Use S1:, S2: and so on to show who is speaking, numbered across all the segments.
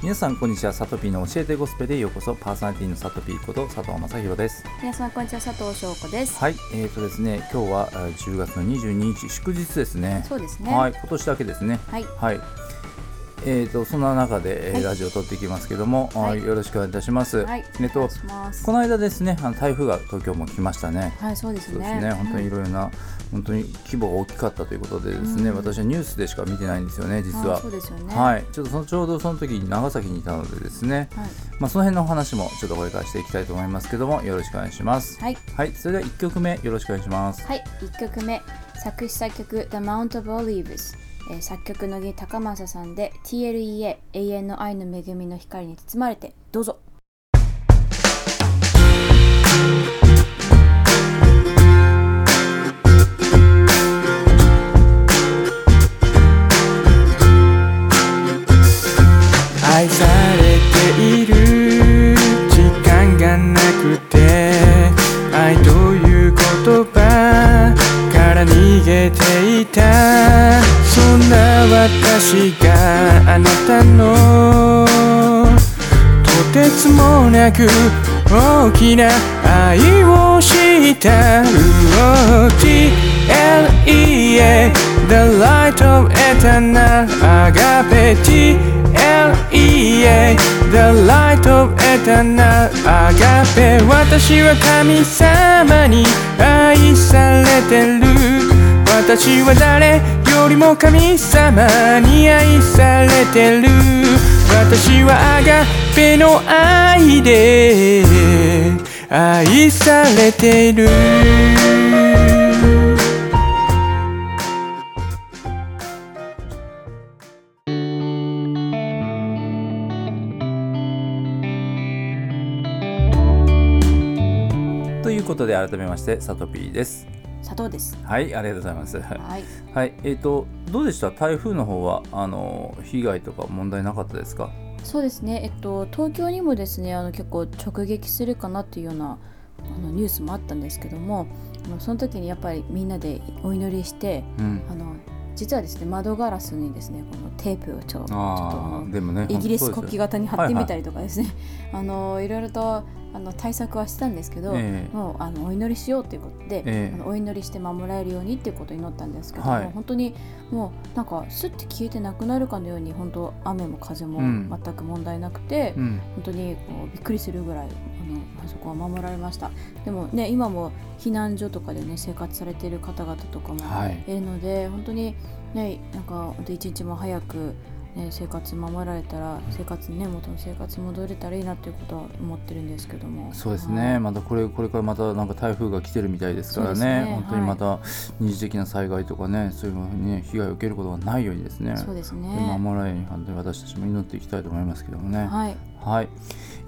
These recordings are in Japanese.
S1: 皆さんこんにちは。サトピーの教えてゴスペでようこそ。パーソナリティのサトピーこと佐藤正宏です。
S2: 皆さんこんにちは、佐藤翔子です。
S1: はい、ですね、今日は10月の22日祝日ですね。
S2: そうですね。
S1: はい、今年だけですね。
S2: はい。
S1: はい。そんな中で、
S2: はい、
S1: ラジオを撮っていきますけども、
S2: はい、
S1: よろしくお願いいたします。
S2: はい、お願いします。
S1: この間ですね、台風が東京も来ましたね。
S2: はい、そうですね。
S1: そうですね、本当にいろいろな、本当に規模が大きかったということでですね、私はニュースでしか見てないんですよね、実は。
S2: そうですよね。
S1: はい、ちょうどその時に長崎にいたのでですね、
S2: はい、
S1: その辺のお話もちょっとこれからしていきたいと思いますけども、よろしくお願いします。
S2: はい、
S1: はい、それでは1曲目よろしくお願いします。
S2: はい、1曲目、作詞作曲 The Mount of Olives、作曲乃木高政さんで TLEA 永遠の愛の恵みの光に包まれて、どうぞ。
S3: 愛されている時間がなくて、愛という言葉から逃げていた。そんな私があなたのとてつもなく大きな愛を知った。TLEA The light of eternal agape TLEA The light of eternal agape 私は神様に愛されてる。私は誰よりも神様に愛されてる。私はアガペの愛で愛されている。
S1: ということで改めましてサトピーです。
S2: 佐藤です。
S1: はい、ありがとうございます。
S2: はい、
S1: はい、どうでした？台風の方は被害とか問題なかったですか？
S2: そうですね、東京にもですね結構直撃するかなというようなニュースもあったんですけども、その時にやっぱりみんなでお祈りして、実はですね窓ガラスにですねこのテープをちょっと
S1: でもね、
S2: イギリス国旗型に貼ってみたりとかですね、いろいろと対策はしてたんですけど、もうお祈りしようということで、お祈りして守られるようにっていうことを祈ったんですけども、本当にもうなんかスッて消えてなくなるかのように本当雨も風も全く問題なくて、本当にこうびっくりするぐらいあそこは守られました。でもね今も避難所とかでね生活されている方々とかもいるので、本当にねなんか一日も早く生活守られたら元の生活に戻れたらいいなということは思ってるんですけども。
S1: そうですね、またこれからまたなんか台風が来てるみたいですからね、本当にまた二次的な災害とかねそういうのにね被害を受けることがないようにですね、
S2: そうですね、
S1: 守られるように私たちも祈っていきたいと思いますけどもね。
S2: はい、
S1: はい、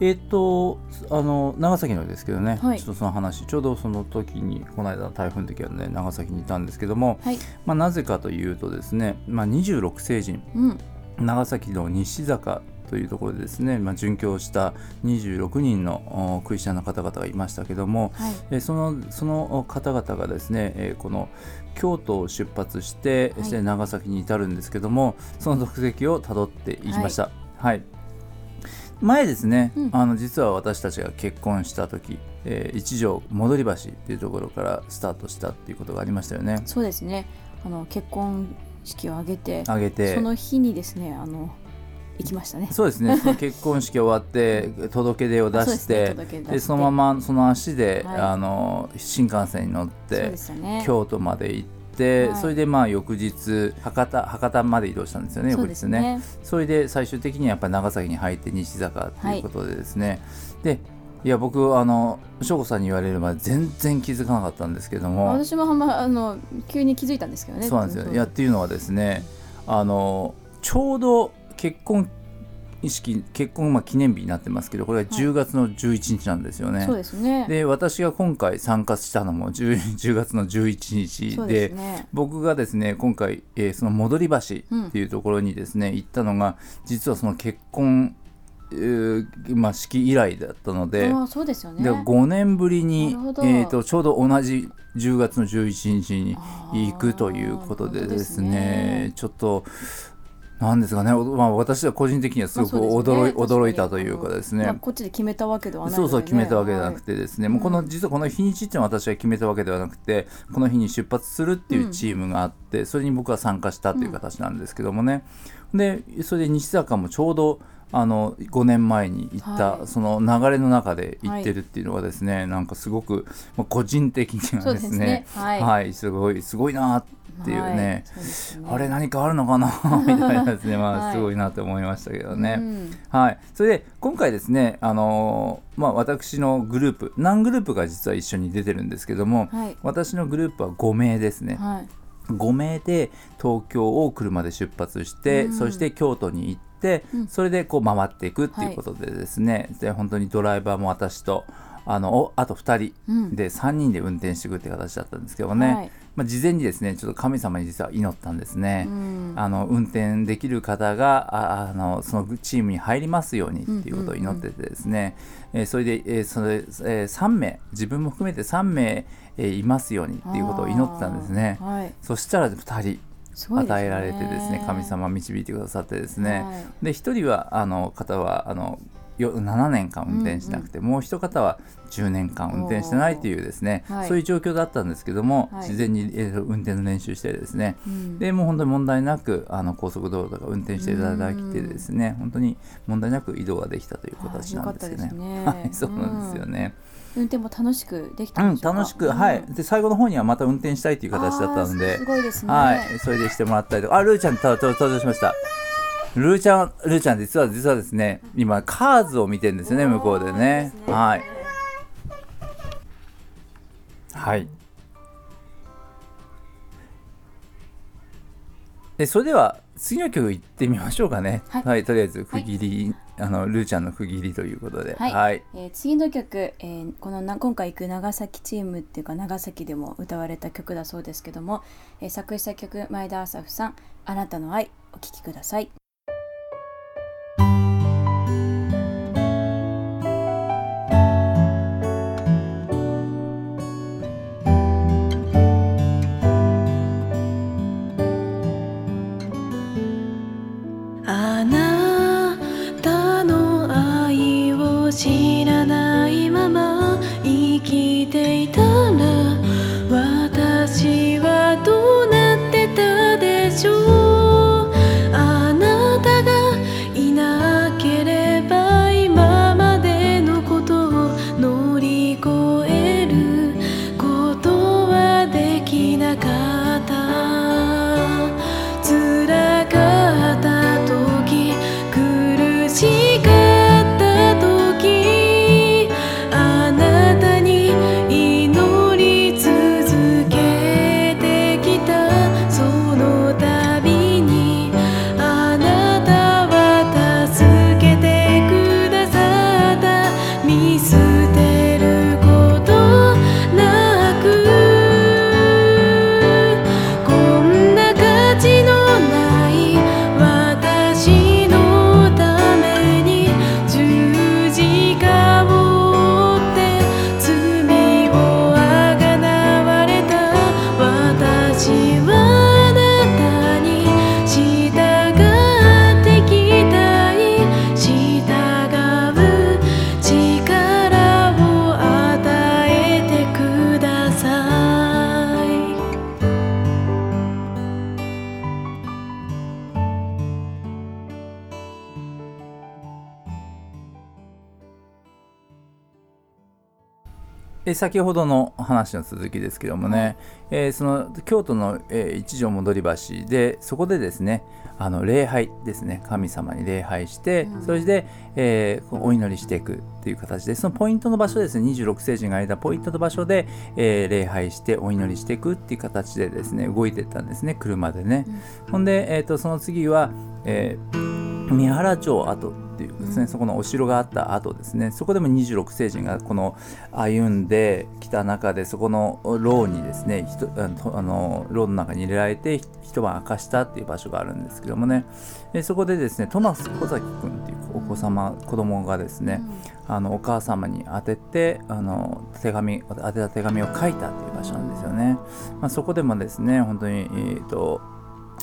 S1: 長崎のですけどね、ちょっとその話ちょうどその時にこの間台風の時はね長崎にいたんですけども、なぜかというとですね、26星人、長崎の西坂というところでですね、殉教した26人のクリスチャンの方々がいましたけども、その方々がですね、この京都を出発して、長崎に至るんですけども、その足跡をたどっていきました。前ですね、実は私たちが結婚した時、一条戻り橋っていうところからスタートしたっていうことがありましたよね。
S2: そうですね、結婚式を挙げてその日にですね行きましたね。
S1: そうですね、その結婚式終わって届け出を出してでそのままその足で、新幹線に乗って、京都まで行って、それで翌日博多まで移動したんですよね。翌日ね、それで最終的にはやっぱり長崎に入って西坂ということでですね、でいや僕翔子さんに言われるまで全然気づかなかったんですけども、
S2: 私も急に気づいたんですけどね。
S1: そうなんですよ。っていうのはですね、ちょうど結婚記念日になってますけど、これが10月の11日なんですよね。
S2: そうですね。
S1: で私が今回参加したのも 10月の11日 で、僕がですね今回、その戻り橋っていうところにですね、行ったのが実はその結婚式以来だったので、
S2: そうですよね。
S1: で5年ぶりに、ちょうど同じ10月の11日に行くということでですね、ちょっとなんですかね、私は個人的にはすごく驚いたというかですね、
S2: こっちで決めたわけではない
S1: ので、そう決めたわけではなくてですね、もう実はこの日にちっていうのは私が決めたわけではなくて、この日に出発するっていうチームがあって、それに僕は参加したという形なんですけどもね、でそれで西坂もちょうど5年前に行った、その流れの中で行ってるっていうのがですね、なんかすごく、個人的にはですね、すごいなっていうね、あれ何かあるのかなみたいなですね、すごいなと思いましたけどね。それで今回ですね、私のグループ何グループが実は一緒に出てるんですけども、私のグループは5名ですね。5名で東京を車で出発して、そして京都に行って、それでこう回っていくっていうことでですね、で本当にドライバーも私とあと2人で3人で運転していくって形だったんですけどね、事前にですねちょっと神様に実は祈ったんですね。運転できる方がそのチームに入りますようにっていうことを祈っててですね、それで、3名自分も含めて3名いますようにっていうことを祈ってたんですね。そしたら2人与えられてですね、神様導いてくださってですね、で1人は方は7年間運転しなくて、もう一方は10年間運転してないというですね、そういう状況だったんですけども、事前に、運転の練習してですね、でもう本当に問題なく高速道路とか運転していただいてですね、本当に問題なく移動ができたという形なんですよね。そうなんですよね。
S2: 運転も楽しくできたんでしょうか。
S1: 楽しく、で最後の方にはまた運転したいという形だったので、
S2: すごいですね。
S1: それでしてもらったりとか、ルーちゃん登場しました。ルーちゃん実はですね、今カーズを見てるんですよね、向こうでね。でそれでは次の曲いってみましょうかね。とりあえず区切り、ルーちゃんの区切りということで、
S2: 次の曲、今回行く長崎チームっていうか長崎でも歌われた曲だそうですけども、作詞作曲前田朝さん、あなたの愛、お聴きください。
S4: あなたの愛を知らないまま生きていたら、私はどうなってたでしょう。あなたがいなければ今までのことを乗り越えることはできなかった。辛かった時、苦しかった時、あなたに祈り続けてきた。その度にあなたは助けてくださった。見捨てることなく、こんな価値のない私のために十字架を追って罪をあがなわれた。私はあなたに従ってきたい。従う力を与えてください。
S1: 先ほどの話の続きですけどもね、その京都の、一条戻り橋で、そこでですね礼拝ですね、神様に礼拝して、それで、お祈りしていくっていう形で、そのポイントの場所ですね、26聖人がいたポイントの場所で、礼拝してお祈りしていくっていう形でですね動いていったんですね、車でね。ほんで、その次は、三原町跡っていうですね、そこのお城があった後ですね、そこでも26聖人がこの歩んできた中で、そこの牢にですね牢の中に入れられて一晩明かしたっていう場所があるんですけどもね、そこでですねトマス小崎君っていう子供がですね、お母様に宛てて宛てた手紙を書いたっていう場所なんですよね。そこでもですね本当に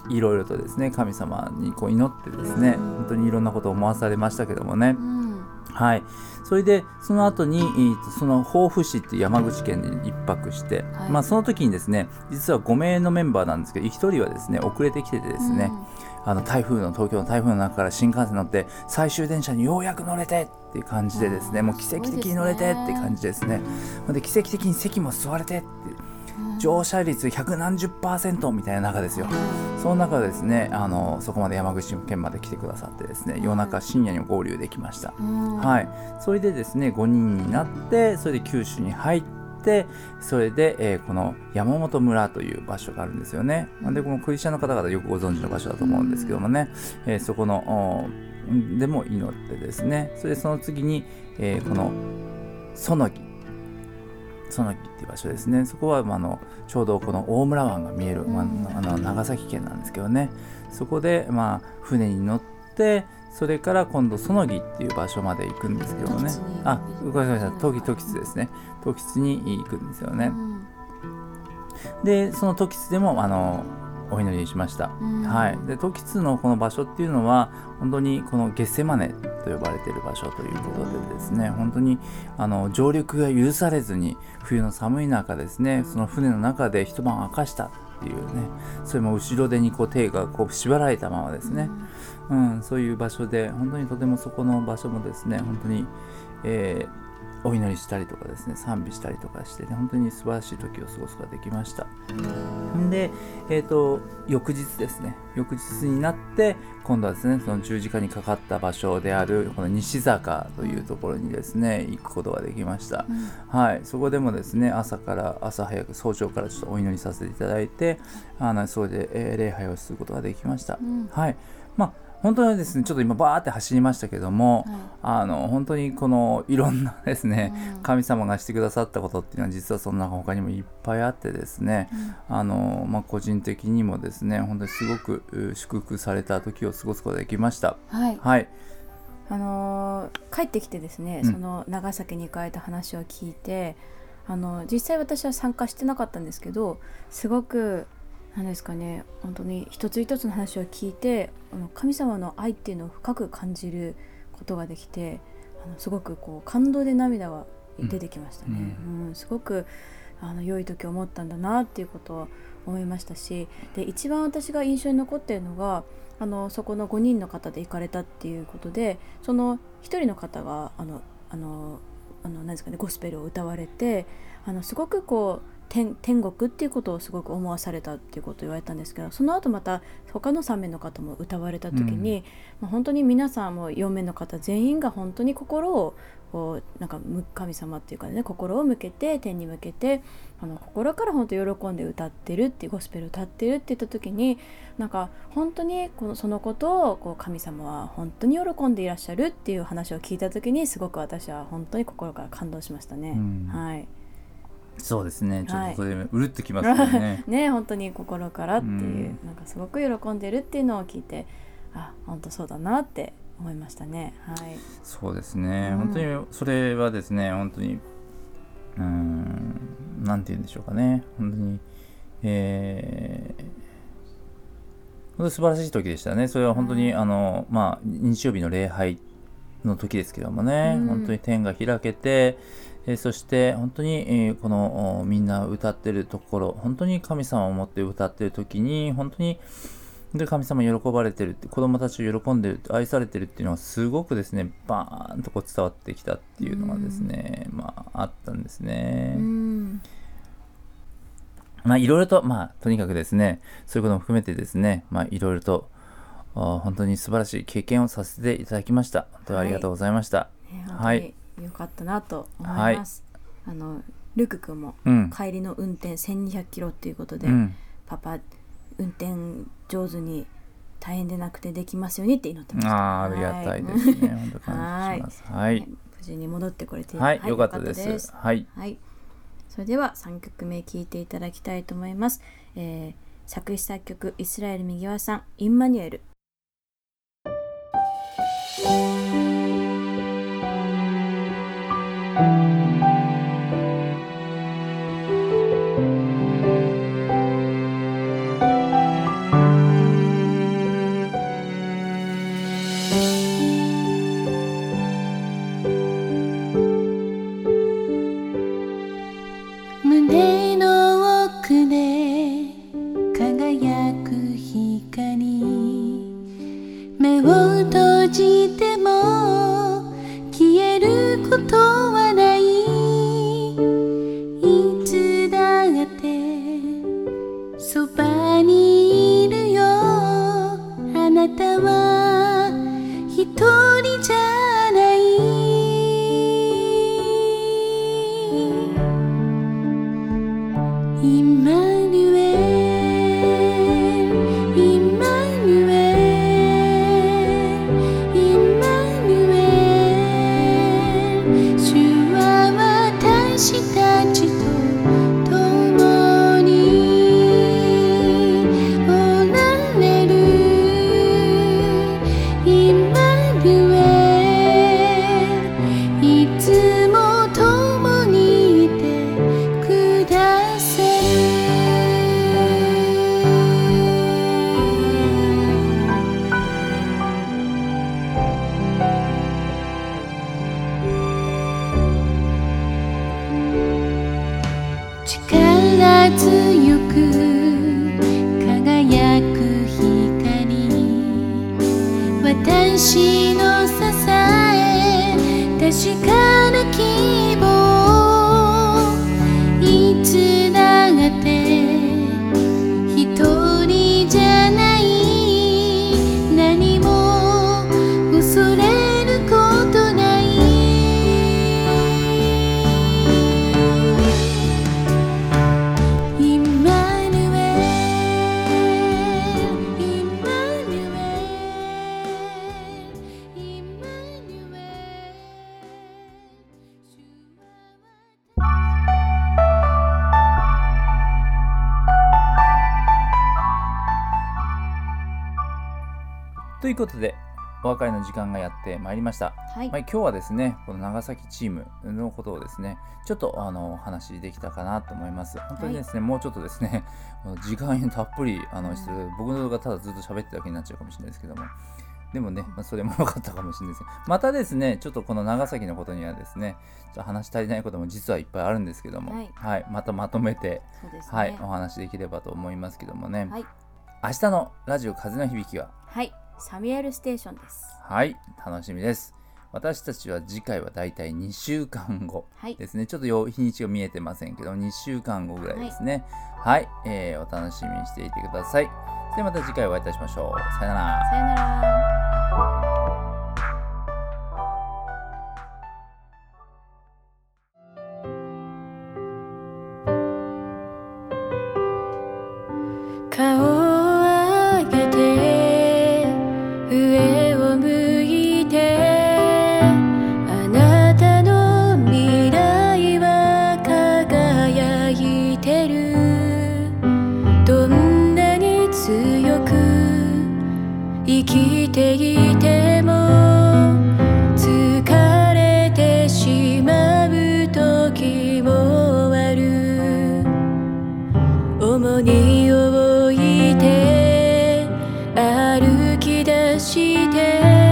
S1: いろいろとですね神様にこう祈ってですね本当にいろんなことを思わされましたけどもね、はい、それでその後にその防府市っていう山口県に1泊して、その時にですね実は5名のメンバーなんですけど1人はですね遅れてきててですね、東京の台風の中から新幹線乗って最終電車にようやく乗れてっていう感じでですねもう奇跡的に乗れてって感じですね。で奇跡的に席も座れてって乗車率100何十%みたいな中ですよ。その中でですねそこまで山口県まで来てくださってですね夜中深夜に合流できました。はい、それでですね5人になってそれで九州に入ってそれで、この山本村という場所があるんですよね。でこのクリスチャンの方々よくご存知の場所だと思うんですけどもね、そこのでも祈ってですねそれでその次に、この園木っていう場所ですね。そこは、ちょうどこの大村湾が見える、長崎県なんですけどねそこで、船に乗ってそれから今度園木っていう場所まで行くんですけどもねごめんなさい時津ですね時津に行くんですよね、でその時津でもお祈りしました、はい、で時津のこの場所っていうのは本当にこのゲッセマネと呼ばれている場所ということでですね本当に上陸が許されずに冬の寒い中ですねその船の中で一晩明かしたっていうねそれも後ろ手にこう手がこう縛られたままですね、そういう場所で本当にとてもそこの場所もですね本当に、お祈りしたりとかですね賛美したりとかして、ね、本当に素晴らしい時を過ごすことができました。で、翌日ですね翌日になって今度はですねその十字架にかかった場所であるこの西坂というところにですね行くことができました、はい、そこでもですね朝早く早朝からちょっとお祈りさせていただいてそれで、礼拝をすることができました、はい、本当にですねちょっと今バーって走りましたけども、本当にこのいろんなですね、神様がしてくださったことっていうのは実はその中他にもいっぱいあってですね、個人的にもですね本当にすごく祝福された時を過ごすことができました。はい、はい、
S2: 帰ってきてですね、その長崎に行かれた話を聞いて実際私は参加してなかったんですけどすごくなんですかね本当に一つ一つの話を聞いて神様の愛っていうのを深く感じることができてすごくこう感動で涙が出てきましたね、すごく良い時を思ったんだなっていうことを思いましたしで一番私が印象に残っているのがそこの5人の方で行かれたっていうことでその1人の方が何ですかねゴスペルを歌われてすごくこう天国っていうことをすごく思わされたっていうことを言われたんですけどその後また他の3名の方も歌われた時に、本当に皆さんも4名の方全員が本当に心をこうなんか神様っていうかね心を向けて天に向けて心から本当喜んで歌ってるっていうゴスペルを歌ってるって言った時になんか本当にそのことをこう神様は本当に喜んでいらっしゃるっていう話を聞いた時にすごく私は本当に心から感動しましたね、はい。
S1: そうですねちょっとそれでうるってきますよね、
S2: ね本当に心からっていう、なんかすごく喜んでるっていうのを聞いて本当そうだなって思いましたね、はい、
S1: そうですね、本当にそれはですね本当になんて言うんでしょうかね本当に本当に素晴らしい時でしたね。それは本当に日曜日の礼拝の時ですけどもね、本当に天が開けてそして本当に、このみんな歌ってるところ本当に神様を思って歌ってる時に本当に神様喜ばれてるって子供たちを喜んでる愛されてるっていうのはすごくですねバーンとこう伝わってきたっていうのがですね、あったんですね。いろいろととにかくですねそういうことも含めてですねいろいろと本当に素晴らしい経験をさせていただきました。本当にありがとうございました。
S2: はい。よかったなと思います、ルク君も帰りの運転1200キロっていうことで、パパ運転上手に大変でなくてできますようにって祈ってました。
S1: ありがたいですね本当感謝します。はい、
S2: 無事に戻ってこれて
S1: よかったです。はい、
S2: それでは3曲目聴いていただきたいと思います、作詞作曲イスラエル右輪さんインマニュエル。
S4: たは一人じゃないイマヌエルイマヌエルイマヌエル主は私たちと共におられるイマヌエルいつも共にいてくださる力強く輝く光私の支え確かな希望いつだって一人じゃない何も恐れることないイマヌエルイマヌエルイマヌエル主は
S1: ということでお別れの時間がやってまいりました。
S2: はい、
S1: 今日はですねこの長崎チームのことをですねちょっとお話できたかなと思います。本当にですね、もうちょっとですね時間たっぷりして僕の動画ただずっと喋ってるだけになっちゃうかもしれないですけども、でもね、それも良かったかもしれないですけど、またですねちょっとこの長崎のことにはですねちょっと話し足りないことも実はいっぱいあるんですけども、はいまたまとめて、
S2: そうですね、
S1: はい、お話できればと思いますけどもね、
S2: はい、
S1: 明日のラジオ風の響きは
S2: はいサミュエルステーションです。
S1: はい、楽しみです。私たちは次回はだいたい2週間後ですね、はい、ちょっと日にちが見えてませんけど2週間後ぐらいですね。はい、お楽しみにしていてください。ではまた次回お会いいたしましょう。さよなら。
S2: さよなら。
S4: 顔を上げて上を向いてあなたの未来は輝いてるどんなに強く生きていても疲れてしまう時もある重荷を歩き出して